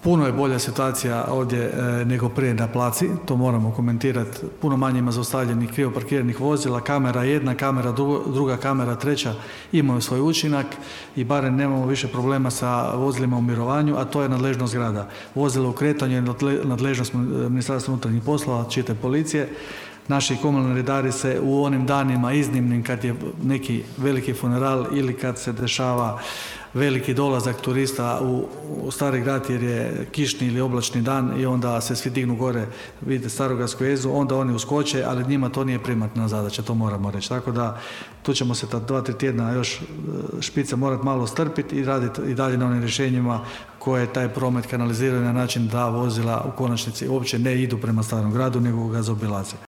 Puno je bolja situacija ovdje nego prije na placi, to moramo komentirati. Puno manje ima zaustavljenih krivo parkiranih vozila, kamera jedna, kamera druga, kamera treća imaju svoj učinak i barem nemamo više problema sa vozilima u mirovanju, a to je nadležnost grada. Vozilo u kretanju je nadležnost Ministarstva unutarnjih poslova, čitaj policije. Naši komunalni redari se u onim danima iznimnim kad je neki veliki funeral ili kad se dešava veliki dolazak turista u Stari grad jer je kišni ili oblačni dan i onda se svi dignu gore, vidite Starogradsku jezdu, onda oni uskoče, ali njima to nije primarna zadaća, to moramo reći. Tako da tu ćemo se ta 2-3 tjedna još špice morati malo strpiti i raditi i dalje na onim rješenjima koje taj promet kanaliziraju na način da vozila u konačnici uopće ne idu prema Starom gradu, nego ga zaobilaze.